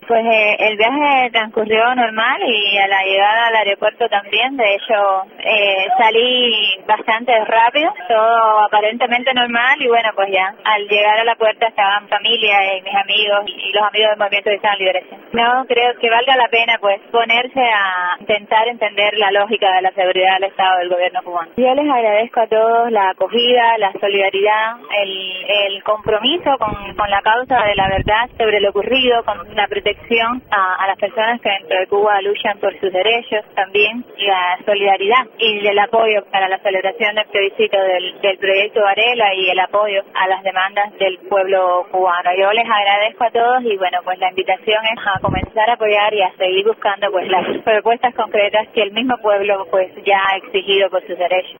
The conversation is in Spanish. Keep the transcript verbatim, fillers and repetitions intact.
Pues eh, el viaje transcurrió normal y a la llegada al aeropuerto también. De hecho, eh, salí bastante rápido, todo aparentemente normal y bueno, pues ya al llegar a la puerta estaban familia y mis amigos y los amigos del Movimiento Cristiano Liberación. No creo que valga la pena pues ponerse a intentar entender la lógica de la seguridad del Estado del gobierno cubano. Yo les agradezco a todos la acogida, la solidaridad, el, el compromiso con, con la causa de la verdad sobre lo ocurrido, con la protección A, a las personas que dentro de Cuba luchan por sus derechos, también la solidaridad y el apoyo para la celebración del plebiscito del, del proyecto Varela y el apoyo a las demandas del pueblo cubano. Yo les agradezco a todos y bueno, pues la invitación es a comenzar a apoyar y a seguir buscando pues las propuestas concretas que el mismo pueblo pues ya ha exigido por sus derechos.